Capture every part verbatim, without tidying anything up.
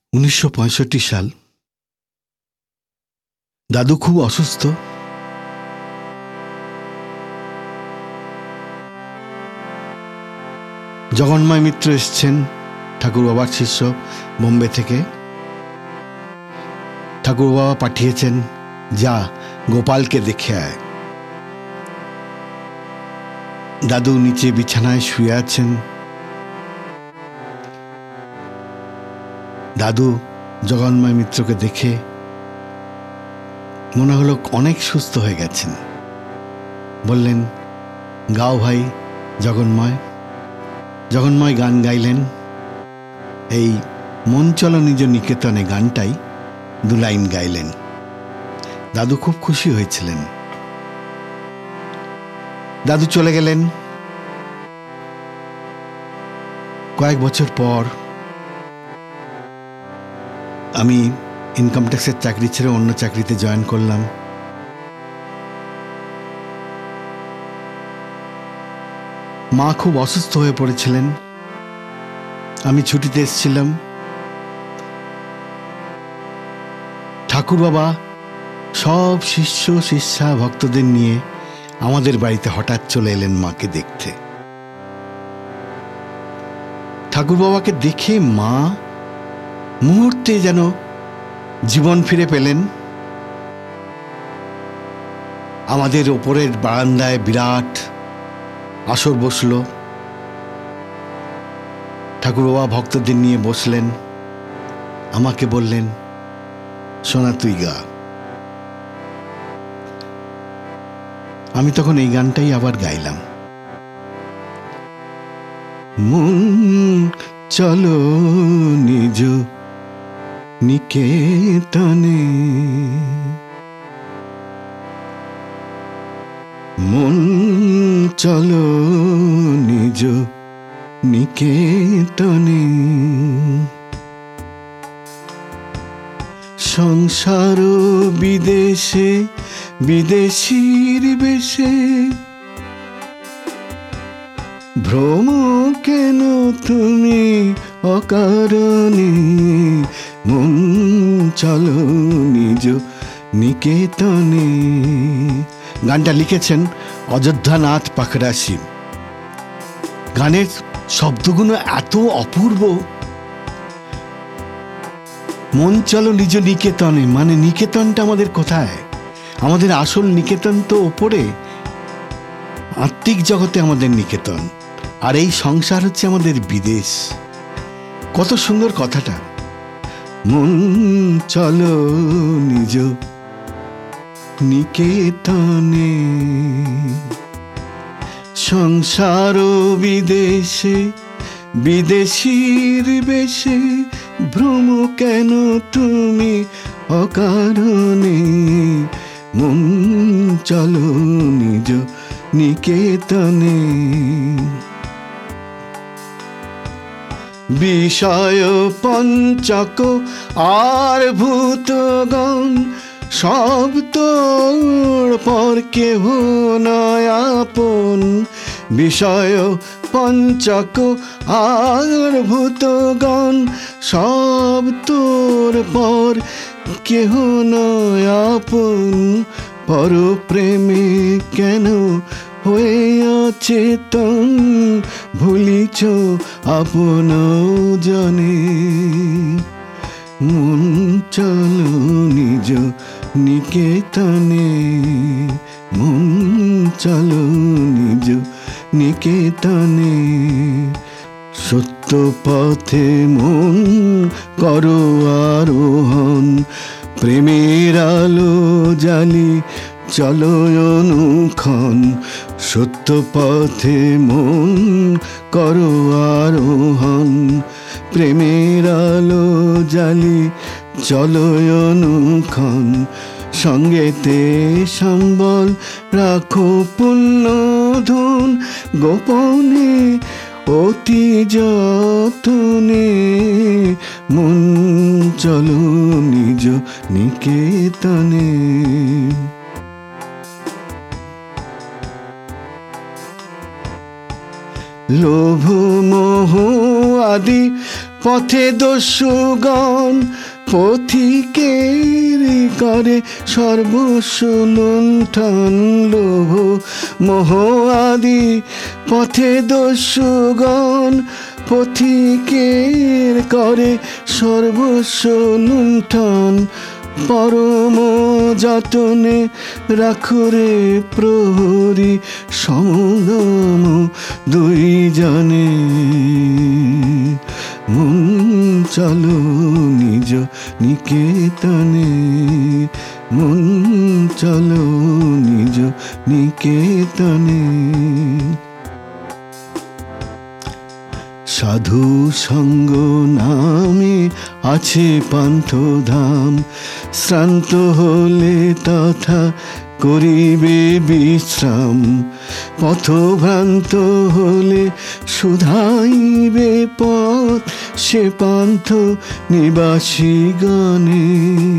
উনিশশো পঁয়ষট্টি সাল। দাদু খুব অসুস্থ। জগন্ময় মিত্র এসছেন, ঠাকুর বাবার শিষ্য, বোম্বে থেকে। ঠাকুর বাবা পাঠিয়েছেন, যা গোপালকে দেখে আয়। দাদু নিচে বিছানায় শুয়ে আছেন। দাদু জগন্ময় মিত্রকে দেখে মনে হলো অনেক সুস্থ হয়ে গেছেন। বললেন, গাও ভাই জগন্ময়। জগন্ময় গান গাইলেন। এই মন চলো নিজ নিকেতনে গানটাই দু লাইন গাইলেন। দাদু খুব খুশি হয়েছিলেন। দাদু চলে গেলেন। কয়েক বছর পর আমি ইনকাম ট্যাক্সের চাকরি ছেড়ে অন্য চাকরিতে জয়েন করলাম। মা খুব অসুস্থ হয়ে পড়েছিলেন। আমি ছুটিতে এসেছিলাম। ঠাকুর বাবা সব শিষ্য শিষ্যা ভক্তদের নিয়ে আমাদের বাড়িতে হঠাৎ চলে এলেন মাকে দেখতে। ঠাকুর বাবাকে দেখে মা মুহূর্তে যেন জীবন ফিরে পেলেন। আমাদের ওপরের বারান্দায় বিরাট আসর বসল। ঠাকুর বাবা ভক্তদের নিয়ে বসলেন। আমাকে বললেন, সোনা তুই গা। আমি তখন এই গানটাই আবার গাইলাম। মন চলো নিজ নিকেতনে, মন চলো নিজ নিকেতনে, সংসার বিদেশে বিদেশির বেশে, ভ্রম কেন তুমি অকারণে, মন চলো নিজ নিকেতনে। গানটা লিখেছেন অযোধ্যানাথ পাখরাশি। গানের শব্দগুলো এত অপূর্ব। মন চলো নিজ নিকেতনে, মানে নিকেতনটা আমাদের কোথায়? আমাদের আসল নিকেতন তো ওপরে, আত্মিক জগতে আমাদের নিকেতন। আর এই সংসার হচ্ছে আমাদের বিদেশ। কত সুন্দর কথাটা। মন চলো নিজ নিকেতনে, সংসার বিদেশে বিদেশির বেশে, ভ্রম কেন তুমি অকারণে, মন চলো নিজ নিকেতনে। বিষয় পঞ্চক আর ভূতগণ, সব তোর পর কেহ নয় আপন। বিষয় পঞ্চক আর ভূতগণ, সব তোর পর কেহ নয় আপন। পর প্রেমে কেন হয়ে অচেতন, ভুলিছ আপন জনে, মন চলো নিজ নিকেতনে, মন চলো নিজ নিকেতনে। সত্য পথে মন করো আরোহণ, প্রেমের আলো জালি চলো অনুক্ষণ। সত্য পথে মন করো আরোহণ, প্রেমের আলো জালি চলো অনুক্ষণ। সঙ্গেতে সম্বল রাখো পুণ্য ধন, গোপনে অতি যতনে, মন চলো নিজ নিকেতনে। লোভ মোহ আদি পথে দস্যুগণ পথিকের করে সর্বস্ব লুণ্ঠন লোভ মোহ আদি। পথে দস্যুগণ পথিকের করে সর্বস্ব লুণ্ঠন, পরম যতনে রাখরে প্রহরী সমদম দুই জনে। মন চলো নিজ নিকেতনে, মন চলো নিজ নিকেতনে। সাধু সঙ্গ নামে আছে পান্থধাম, শ্রান্ত হলে তথা করিবে বিশ্রাম। পথভ্রান্ত হলে শুধাইবে পথ সে পান্থ নিবাসীগণে।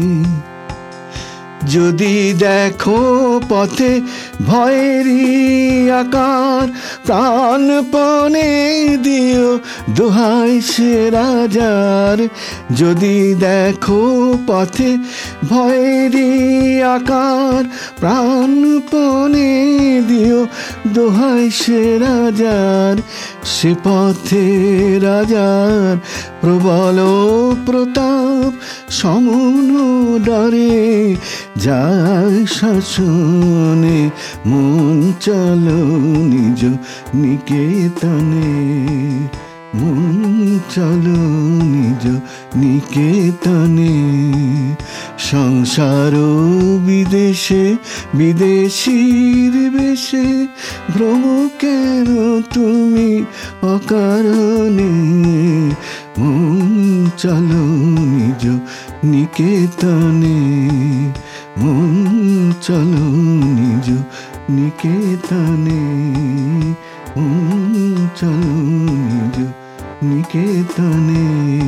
যদি দেখো পথে ভয়েরই আকার, প্রাণপণে দিও দোহাই সে রাজার। যদি দেখো পথে ভয়েরই আকার, প্রাণপণে দিও দোহাই সে রাজার। সে পথে রাজার প্রবল প্রতাপ, সমন ডরে যায় শাসনে। মন চলো নিজ নিকেতনে, মন চলো নিজ নিকেতনে। সংসার বিদেশে বিদেশীর বেশে, ভ্রম কেন তুমি অকারণে। মন চলো নিজ নিকেতনে, মন চলো নিজ নিকেতনে, মন চলো নিজ নিকেতনে।